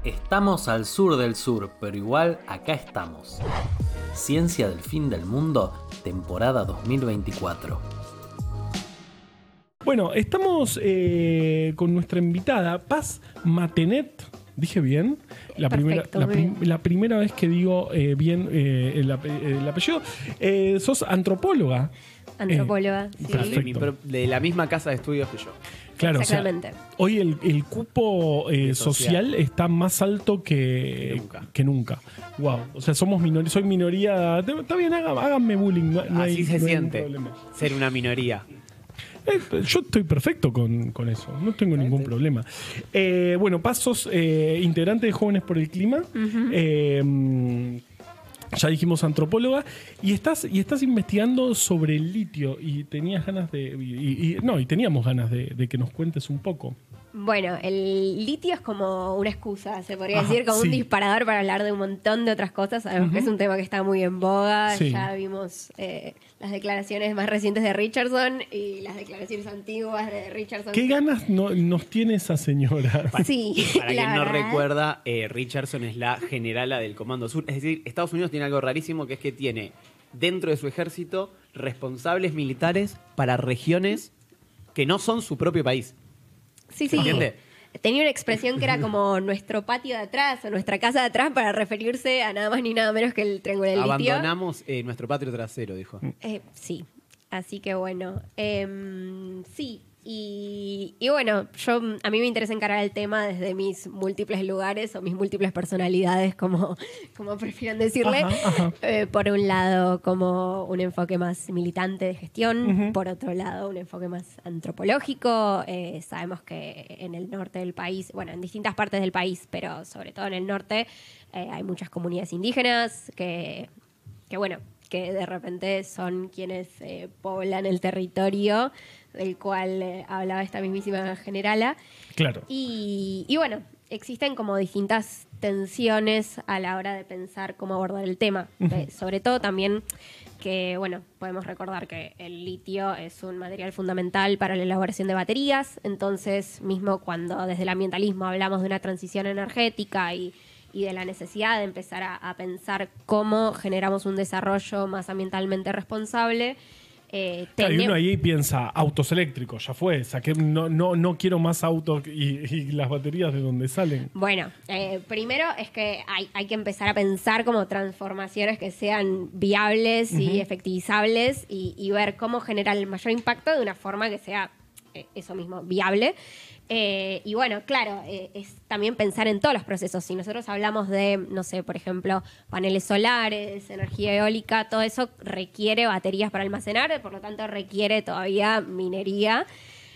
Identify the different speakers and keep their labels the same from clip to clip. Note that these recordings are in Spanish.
Speaker 1: Estamos al sur del sur, pero igual acá estamos. Ciencia del fin del mundo, temporada 2024.
Speaker 2: Bueno, estamos con nuestra invitada, Paz Matenet. ¿Dije bien? La primera vez que digo bien el apellido. Sos antropóloga.
Speaker 3: Antropóloga, sí.
Speaker 2: Perfecto.
Speaker 4: De la misma casa de estudios que yo.
Speaker 2: Claro,
Speaker 3: Exactamente.
Speaker 2: O sea, hoy el cupo social está más alto que nunca. Wow. O sea, somos minoría. Soy minoría. Está bien, háganme bullying.
Speaker 4: Así se siente
Speaker 2: problema.
Speaker 4: ser una minoría.
Speaker 2: Yo estoy perfecto con eso, no tengo ningún problema. Bueno, Paz, sos integrante de Jóvenes por el Clima. Uh-huh. Ya dijimos antropóloga. Y estás investigando sobre el litio. Y tenías ganas teníamos ganas de que nos cuentes un poco.
Speaker 3: Bueno, el litio es como una excusa, se podría decir, como un disparador para hablar de un montón de otras cosas. Sabemos que es un tema que está muy en boga. Sí. Ya vimos las declaraciones más recientes de Richardson y las declaraciones antiguas de Richardson.
Speaker 2: ¿Qué ganas nos tiene esa señora?
Speaker 3: Sí,
Speaker 4: para quien no recuerda, Richardson es la generala del Comando Sur. Es decir, Estados Unidos tiene algo rarísimo, que es que tiene dentro de su ejército responsables militares para regiones que no son su propio país.
Speaker 3: Sí, sí.
Speaker 4: ¿Entiende?
Speaker 3: Tenía una expresión que era como nuestro patio de atrás o nuestra casa de atrás para referirse a nada más ni nada menos que el Triángulo del Litio.
Speaker 4: Abandonamos nuestro patio trasero, dijo.
Speaker 3: Sí, así que bueno. Sí, y bueno, a mí me interesa encarar el tema desde mis múltiples lugares o mis múltiples personalidades, como prefieran decirle. Ajá. Por un lado, como un enfoque más militante de gestión. Uh-huh. Por otro lado, un enfoque más antropológico. Sabemos que en el norte del país, bueno, en distintas partes del país, pero sobre todo en el norte, hay muchas comunidades indígenas que de repente son quienes poblan el territorio del cual hablaba esta mismísima generala.
Speaker 2: Claro.
Speaker 3: Y bueno, existen como distintas tensiones a la hora de pensar cómo abordar el tema. Uh-huh. Sobre todo también que, bueno, podemos recordar que el litio es un material fundamental para la elaboración de baterías. Entonces, mismo cuando desde el ambientalismo hablamos de una transición energética y de la necesidad de empezar a pensar cómo generamos un desarrollo más ambientalmente responsable.
Speaker 2: Claro, y uno ahí piensa, autos eléctricos, ya fue, no quiero más autos y las baterías de dónde salen.
Speaker 3: Bueno, primero es que hay que empezar a pensar como transformaciones que sean viables uh-huh. y efectivizables y ver cómo generar el mayor impacto de una forma que sea eso mismo, viable. Y bueno, claro, es también pensar en todos los procesos. Si nosotros hablamos de, no sé, por ejemplo, paneles solares, energía eólica, todo eso requiere baterías para almacenar, por lo tanto requiere todavía minería.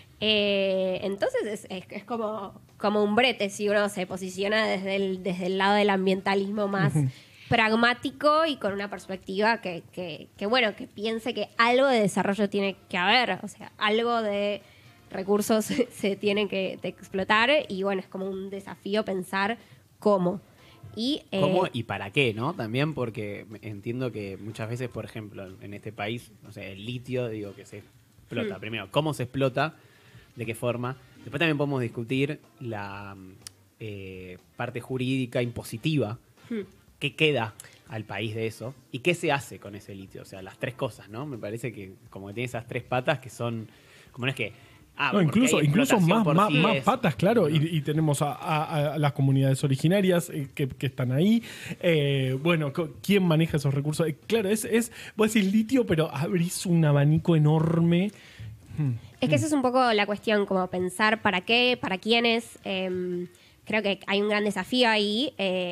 Speaker 3: Entonces es como un brete si uno se posiciona desde el lado del ambientalismo más uh-huh. pragmático y con una perspectiva que piense que algo de desarrollo tiene que haber, o sea, algo de recursos se tienen que explotar y bueno, es como un desafío pensar cómo.
Speaker 4: ¿Cómo y para qué, no? También porque entiendo que muchas veces, por ejemplo, en este país, no sé, el litio, digo que se explota. Primero, ¿cómo se explota? ¿De qué forma? Después también podemos discutir la parte jurídica impositiva. ¿Qué queda al país de eso? ¿Y qué se hace con ese litio? O sea, las tres cosas, ¿no? Me parece que como que tiene esas tres patas que son... Como no es que...
Speaker 2: No, incluso más patas, claro, y tenemos a las comunidades originarias que están ahí. Bueno, ¿quién maneja esos recursos? Claro, vos decís litio, pero abrís un abanico enorme.
Speaker 3: Es que esa es un poco la cuestión, como pensar para qué, para quiénes. Creo que hay un gran desafío ahí.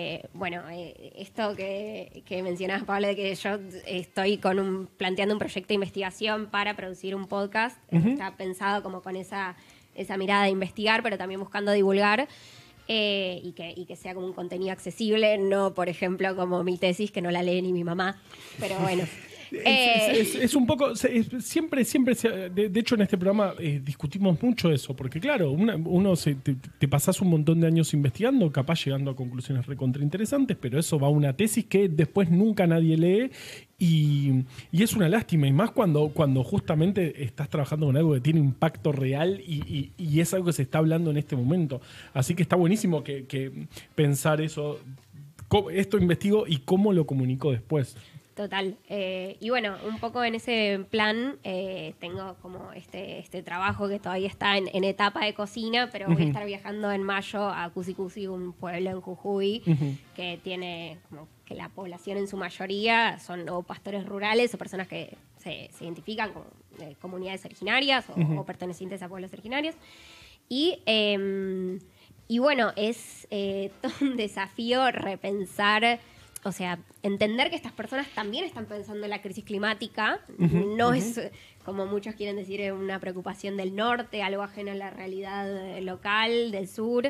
Speaker 3: Esto que mencionabas, Pablo, de que yo estoy planteando un proyecto de investigación para producir un podcast. Uh-huh. Está pensado como con esa mirada de investigar, pero también buscando divulgar y que sea como un contenido accesible. No, por ejemplo, como mi tesis, que no la lee ni mi mamá. Pero bueno.
Speaker 2: Es un poco... siempre de hecho, en este programa discutimos mucho eso, porque claro, te pasás un montón de años investigando, capaz llegando a conclusiones recontrainteresantes, pero eso va a una tesis que después nunca nadie lee y es una lástima, y más cuando justamente estás trabajando con algo que tiene impacto real y es algo que se está hablando en este momento. Así que está buenísimo que pensar eso, esto investigo y cómo lo comunico después.
Speaker 3: Total. Y bueno, un poco en ese plan tengo como este trabajo que todavía está en etapa de cocina, pero voy a estar viajando en mayo a Cusicusi, un pueblo en Jujuy, que tiene como que la población en su mayoría son o pastores rurales o personas que se identifican como comunidades originarias o pertenecientes a pueblos originarios. Y bueno, es todo un desafío repensar, o sea, entender que estas personas también están pensando en la crisis climática. No es, como muchos quieren decir, una preocupación del norte, algo ajeno a la realidad local, del sur.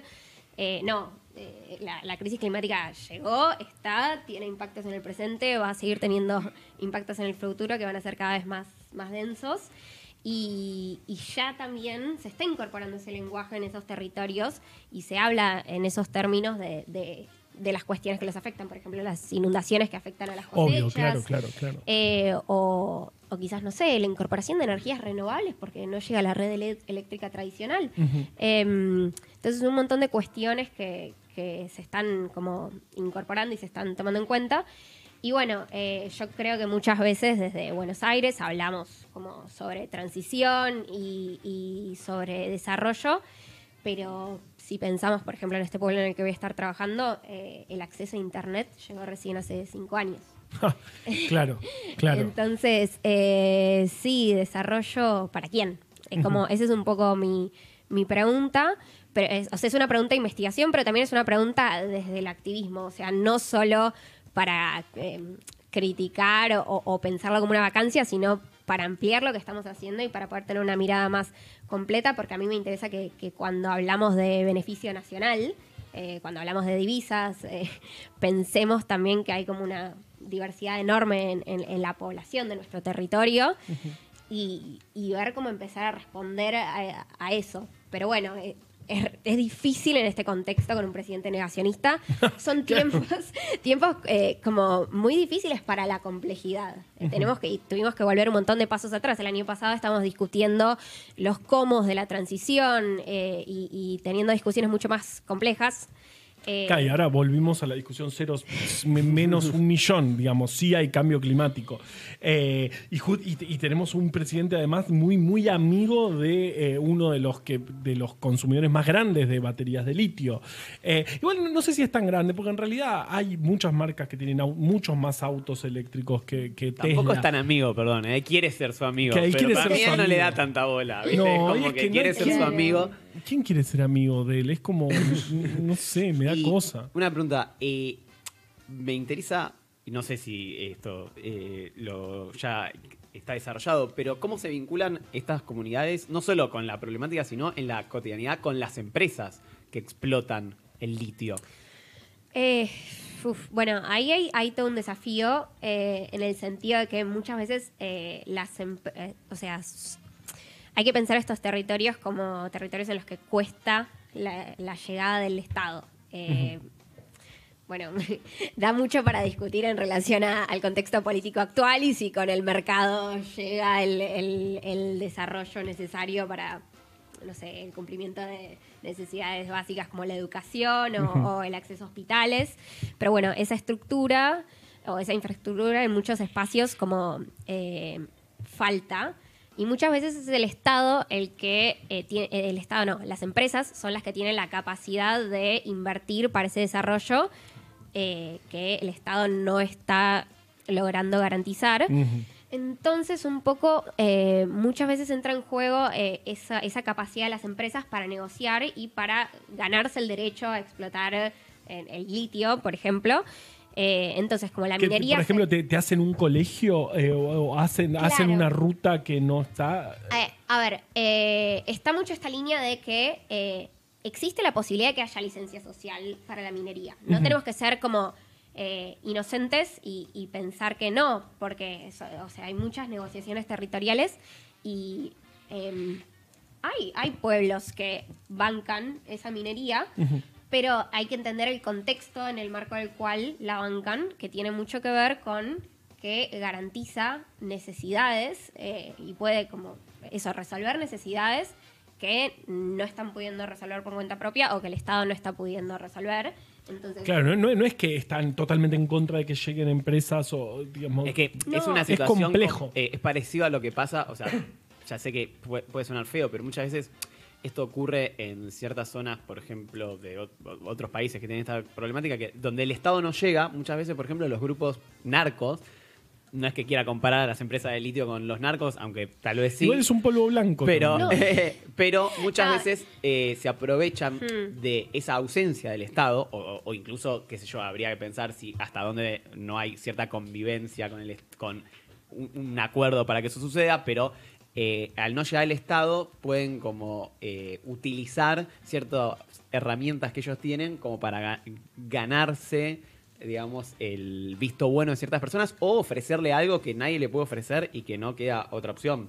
Speaker 3: La crisis climática llegó, tiene impactos en el presente, va a seguir teniendo impactos en el futuro que van a ser cada vez más densos. Y ya también se está incorporando ese lenguaje en esos territorios y se habla en esos términos de las cuestiones que los afectan, por ejemplo, las inundaciones que afectan a las cosechas.
Speaker 2: Obvio, claro.
Speaker 3: O quizás, no sé, la incorporación de energías renovables porque no llega a la red eléctrica tradicional. Entonces, un montón de cuestiones que se están como incorporando y se están tomando en cuenta. Y bueno, yo creo que muchas veces desde Buenos Aires hablamos como sobre transición y sobre desarrollo, pero si pensamos, por ejemplo, en este pueblo en el que voy a estar trabajando, el acceso a Internet llegó recién hace 5 años.
Speaker 2: Claro.
Speaker 3: Entonces, sí, desarrollo, ¿para quién? Es como, esa es un poco mi pregunta. Pero es una pregunta de investigación, pero también es una pregunta desde el activismo. O sea, no solo para criticar o pensarlo como una vacancia, sino para ampliar lo que estamos haciendo y para poder tener una mirada más completa, porque a mí me interesa que cuando hablamos de beneficio nacional, cuando hablamos de divisas, pensemos también que hay como una diversidad enorme en la población de nuestro territorio y ver cómo empezar a responder a eso. Pero bueno, es difícil en este contexto con un presidente negacionista. Son tiempos como muy difíciles para la complejidad. Tuvimos que volver un montón de pasos atrás. El año pasado estábamos discutiendo los cómo de la transición y teniendo discusiones mucho más complejas.
Speaker 2: Y ahora volvimos a la discusión ceros menos 1 millón, digamos, sí hay cambio climático. Y tenemos un presidente además muy, muy amigo de uno de los consumidores más grandes de baterías de litio. Igual no sé si es tan grande, porque en realidad hay muchas marcas que tienen muchos más autos eléctricos que Tesla.
Speaker 4: Tampoco es tan amigo, perdón, quiere ser su amigo, pero para mí no le da tanta bola, ¿viste?
Speaker 2: No,
Speaker 4: es como que quiere ser su amigo.
Speaker 2: ¿Quién quiere ser amigo de él? Es como, no sé, me da cosa.
Speaker 4: Una pregunta, me interesa, y no sé si esto ya está desarrollado, pero ¿cómo se vinculan estas comunidades, no solo con la problemática, sino en la cotidianidad con las empresas que explotan el litio?
Speaker 3: Bueno, ahí hay todo un desafío en el sentido de que muchas veces hay que pensar estos territorios como territorios en los que cuesta la llegada del Estado. Bueno, da mucho para discutir en relación al contexto político actual y si con el mercado llega el desarrollo necesario para, no sé, el cumplimiento de necesidades básicas como la educación o el acceso a hospitales. Pero bueno, esa estructura o esa infraestructura en muchos espacios como falta. Y muchas veces es el Estado las empresas son las que tienen la capacidad de invertir para ese desarrollo que el Estado no está logrando garantizar. Entonces, un poco, muchas veces entra en juego esa capacidad de las empresas para negociar y para ganarse el derecho a explotar el litio, por ejemplo. Entonces, como la minería...
Speaker 2: Por ejemplo, te hacen un colegio o hacen una ruta que no está...
Speaker 3: Está mucho esta línea de que existe la posibilidad de que haya licencia social para la minería. No tenemos que ser como inocentes y pensar que no, porque o sea, hay muchas negociaciones territoriales y hay pueblos que bancan esa minería, pero hay que entender el contexto en el marco del cual la bancan, que tiene mucho que ver con que garantiza necesidades y puede como eso, resolver necesidades que no están pudiendo resolver por cuenta propia o que el Estado no está pudiendo resolver. Entonces,
Speaker 2: claro, no es que están totalmente en contra de que lleguen empresas o, digamos...
Speaker 4: Es que
Speaker 3: No.
Speaker 4: es una
Speaker 2: Es
Speaker 4: situación...
Speaker 2: complejo.
Speaker 4: Es parecido a lo que pasa, o sea, ya sé que puede sonar feo, pero muchas veces esto ocurre en ciertas zonas, por ejemplo, de otros países que tienen esta problemática, que donde el Estado no llega, muchas veces, por ejemplo, los grupos narcos, no es que quiera comparar a las empresas de litio con los narcos, aunque tal vez sí.
Speaker 2: Igual es un polvo blanco.
Speaker 4: Pero,
Speaker 3: No.
Speaker 4: pero muchas
Speaker 3: Ah.
Speaker 4: veces se aprovechan de esa ausencia del Estado, o incluso, qué sé yo, habría que pensar si hasta dónde no hay cierta convivencia con un acuerdo para que eso suceda, pero al no llegar el Estado pueden como utilizar ciertas herramientas que ellos tienen como para ganarse, digamos, el visto bueno de ciertas personas o ofrecerle algo que nadie le puede ofrecer y que no queda otra opción.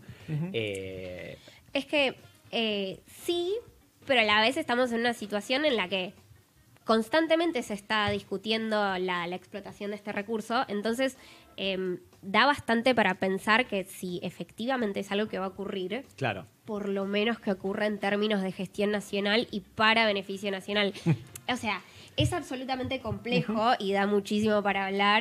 Speaker 3: es que sí, pero a la vez estamos en una situación en la que constantemente se está discutiendo la explotación de este recurso, entonces da bastante para pensar que si efectivamente es algo que va a ocurrir,
Speaker 4: Claro.
Speaker 3: por lo menos que ocurra en términos de gestión nacional y para beneficio nacional. O sea, es absolutamente complejo y da muchísimo para hablar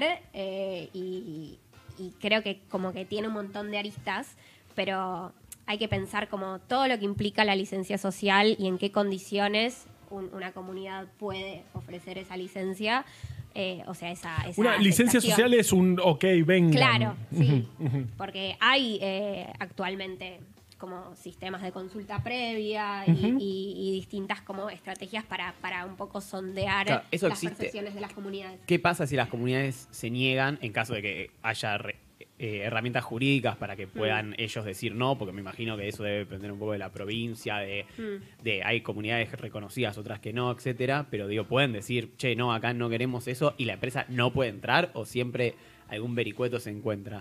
Speaker 3: y creo que como que tiene un montón de aristas, pero hay que pensar como todo lo que implica la licencia social y en qué condiciones una comunidad puede ofrecer esa licencia. O sea, esa
Speaker 2: Una licencia
Speaker 3: aceptación.
Speaker 2: social es un ok, venga.
Speaker 3: Claro, sí. Porque hay actualmente como sistemas de consulta previa y distintas como estrategias para un poco sondear
Speaker 4: Claro, eso
Speaker 3: las
Speaker 4: existe.
Speaker 3: percepciones de las comunidades.
Speaker 4: ¿Qué pasa si las comunidades se niegan en caso de que haya herramientas jurídicas para que puedan ellos decir no? Porque me imagino que eso debe depender un poco de la provincia, de hay comunidades reconocidas, otras que no, etcétera. Pero digo, pueden decir, che, no, acá no queremos eso y la empresa no puede entrar, o siempre algún vericueto se encuentra.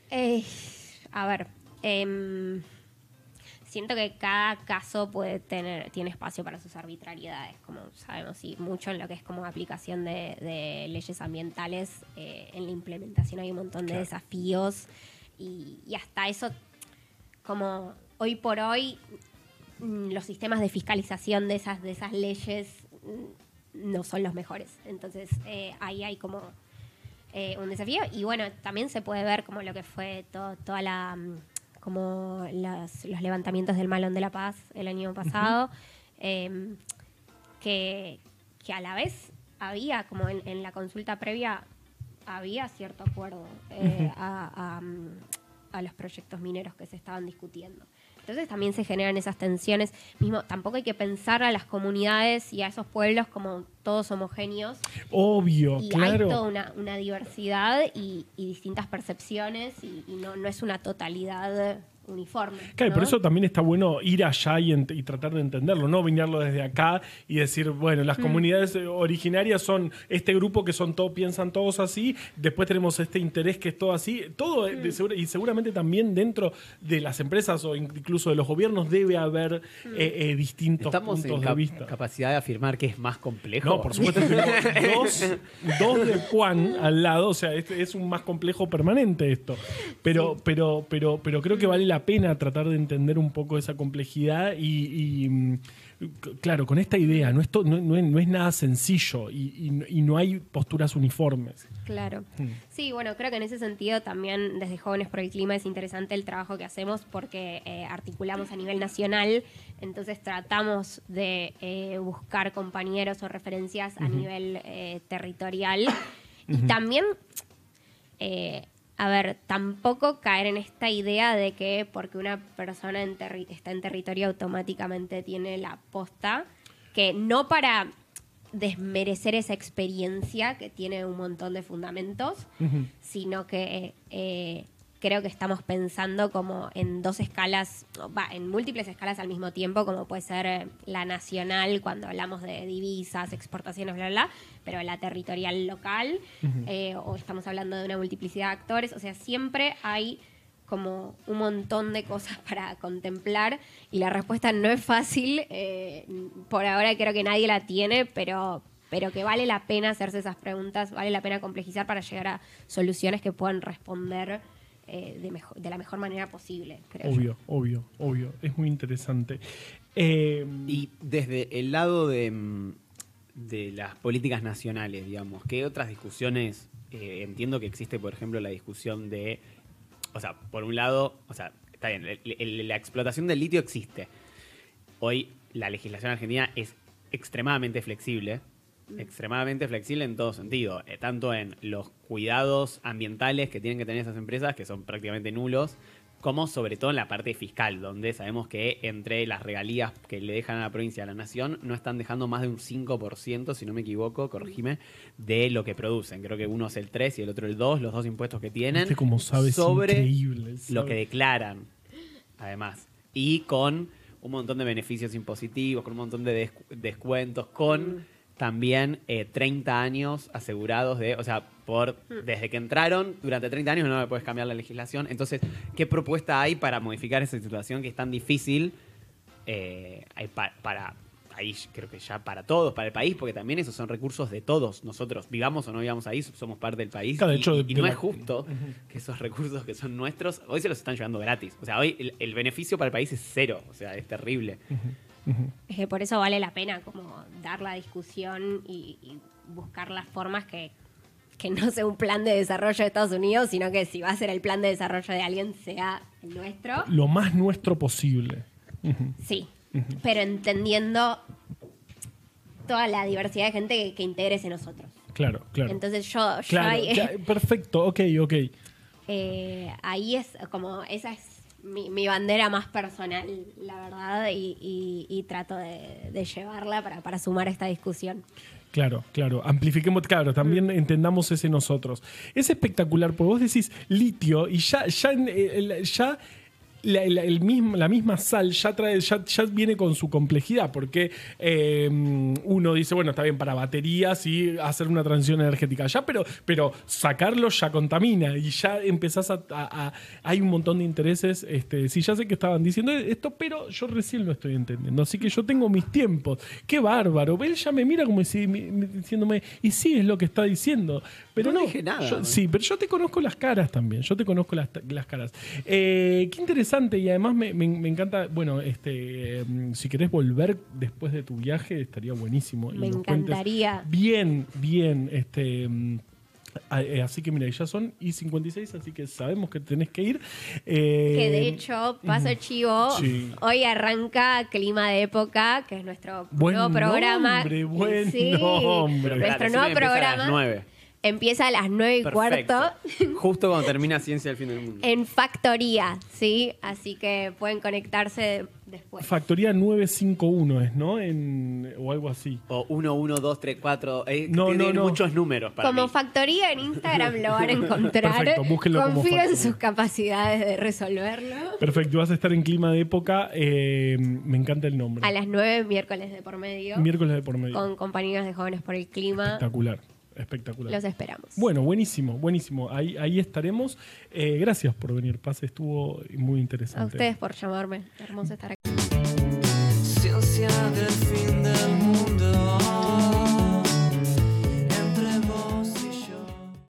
Speaker 3: A ver, siento que cada caso tiene espacio para sus arbitrariedades, como sabemos, y mucho en lo que es como aplicación de leyes ambientales, en la implementación hay un montón de desafíos y hasta eso, como hoy por hoy, los sistemas de fiscalización de esas leyes no son los mejores. Entonces ahí hay como un desafío y bueno, también se puede ver como lo que fue toda la... como los levantamientos del Malón de la Paz el año pasado, que a la vez había, como en la consulta previa, había cierto acuerdo a los proyectos mineros que se estaban discutiendo. Entonces también se generan esas tensiones. Mismo, tampoco hay que pensar a las comunidades y a esos pueblos como todos homogéneos.
Speaker 2: Obvio,
Speaker 3: Y
Speaker 2: claro.
Speaker 3: hay toda una diversidad y distintas percepciones y no es una totalidad uniforme.
Speaker 2: Claro, y
Speaker 3: ¿no?
Speaker 2: por eso también está bueno ir allá y tratar de entenderlo, no vinarlo desde acá y decir, bueno, las comunidades originarias son este grupo que son piensan todos así, después tenemos este interés que es todo así, todo y seguramente también dentro de las empresas o incluso de los gobiernos debe haber distintos
Speaker 4: ¿Estamos
Speaker 2: puntos
Speaker 4: en
Speaker 2: de vista.
Speaker 4: capacidad de afirmar que es más complejo?
Speaker 2: No, por supuesto, tengo dos de Juan al lado, o sea, es un más complejo permanente esto. Pero creo que vale la pena tratar de entender un poco esa complejidad y claro, con esta idea, no es nada sencillo y no hay posturas uniformes.
Speaker 3: Claro. Sí, bueno, creo que en ese sentido también desde Jóvenes por el Clima es interesante el trabajo que hacemos porque articulamos a nivel nacional, entonces tratamos de buscar compañeros o referencias a nivel territorial y también, a ver, tampoco caer en esta idea de que porque una persona está en territorio automáticamente tiene la posta, que no para desmerecer esa experiencia que tiene un montón de fundamentos, sino que creo que estamos pensando como en en múltiples escalas al mismo tiempo, como puede ser la nacional cuando hablamos de divisas, exportaciones, bla, bla, pero la territorial local, o estamos hablando de una multiplicidad de actores, o sea, siempre hay como un montón de cosas para contemplar y la respuesta no es fácil, por ahora creo que nadie la tiene, pero que vale la pena hacerse esas preguntas, vale la pena complejizar para llegar a soluciones que puedan responder de la mejor manera posible, creo yo.
Speaker 2: Obvio. Es muy interesante.
Speaker 4: Y desde el lado de las políticas nacionales, digamos, ¿qué otras discusiones? Entiendo que existe, por ejemplo, la discusión de... O sea, por un lado, o sea, está bien, la explotación del litio existe. Hoy la legislación argentina es extremadamente flexible en todo sentido, tanto en los cuidados ambientales que tienen que tener esas empresas, que son prácticamente nulos, como sobre todo en la parte fiscal, donde sabemos que entre las regalías que le dejan a la provincia y a la nación, no están dejando más de un 5%, si no me equivoco, corregime, de lo que producen. Creo que uno es el 3 y el otro el 2, los dos impuestos que tienen,
Speaker 2: como sabes,
Speaker 4: sobre
Speaker 2: increíble,
Speaker 4: lo que declaran, además. Y con un montón de beneficios impositivos, con un montón de descuentos, con... también 30 años asegurados desde que entraron, durante 30 años no le puedes cambiar la legislación. Entonces, ¿qué propuesta hay para modificar esa situación que es tan difícil? Ahí creo que ya para todos, para el país, porque también esos son recursos de todos nosotros, vivamos o no vivamos ahí, somos parte del país.
Speaker 2: Claro, de hecho,
Speaker 4: y no es justo que esos recursos que son nuestros, hoy se los están llevando gratis. O sea, hoy el beneficio para el país es cero, o sea, es terrible.
Speaker 3: Es que por eso vale la pena como dar la discusión y buscar las formas que no sea un plan de desarrollo de Estados Unidos, sino que si va a ser el plan de desarrollo de alguien, sea el nuestro.
Speaker 2: Lo más nuestro posible.
Speaker 3: Sí, pero entendiendo toda la diversidad de gente que interese nosotros.
Speaker 2: Claro.
Speaker 3: Entonces
Speaker 2: perfecto, ok.
Speaker 3: Ahí es como, esa es mi bandera más personal, la verdad, y trato de llevarla para sumar esta discusión.
Speaker 2: Claro. Amplifiquemos, también entendamos ese nosotros. Es espectacular, porque vos decís litio y ya la misma sal ya viene con su complejidad, porque uno dice, bueno, está bien para baterías y hacer una transición energética ya, pero sacarlo ya contamina y ya empezás hay un montón de intereses. Sí, ya sé que estaban diciendo esto, pero yo recién lo estoy entendiendo, así que yo tengo mis tiempos. ¡Qué bárbaro! Él ya me mira como diciéndome, y sí, es lo que está diciendo. Pero
Speaker 4: no dije nada.
Speaker 2: Sí, pero yo te conozco las caras también, yo te conozco las caras. Qué interesante. Y además me encanta, bueno, si querés volver después de tu viaje, estaría buenísimo.
Speaker 3: Me encantaría.
Speaker 2: Bien, así que mira, ya son y 56, así que sabemos que tenés que ir.
Speaker 3: Que de hecho, paso chivo,
Speaker 2: sí.
Speaker 3: Hoy arranca Clima de Época, que es nuestro nuevo programa.
Speaker 2: Buen nombre.
Speaker 3: Nuestro nuevo programa.
Speaker 4: A las 9.
Speaker 3: Empieza a las 9:15.
Speaker 4: Justo cuando termina Ciencia del Fin del Mundo.
Speaker 3: En Factoría, ¿sí? Así que pueden conectarse después.
Speaker 2: Factoría 951 es, ¿no? O algo así.
Speaker 4: O 1, 1, 2, 3, 4.
Speaker 2: No.
Speaker 4: Muchos números para
Speaker 3: como
Speaker 4: mí.
Speaker 3: Factoría en Instagram lo van a encontrar.
Speaker 2: Perfecto, búsquenlo como
Speaker 3: Confío en
Speaker 2: Factoría.
Speaker 3: sus capacidades de resolverlo.
Speaker 2: Perfecto, vas a estar en Clima de Época. Me encanta el nombre.
Speaker 3: A las 9, miércoles de por medio.
Speaker 2: Miércoles de por medio.
Speaker 3: Con compañeros de Jóvenes por el Clima.
Speaker 2: Espectacular.
Speaker 3: Los esperamos.
Speaker 2: Bueno, buenísimo. Ahí estaremos. Gracias por venir, Paz. Estuvo muy interesante.
Speaker 3: A ustedes por llamarme. Hermoso estar aquí.
Speaker 5: Ciencia del fin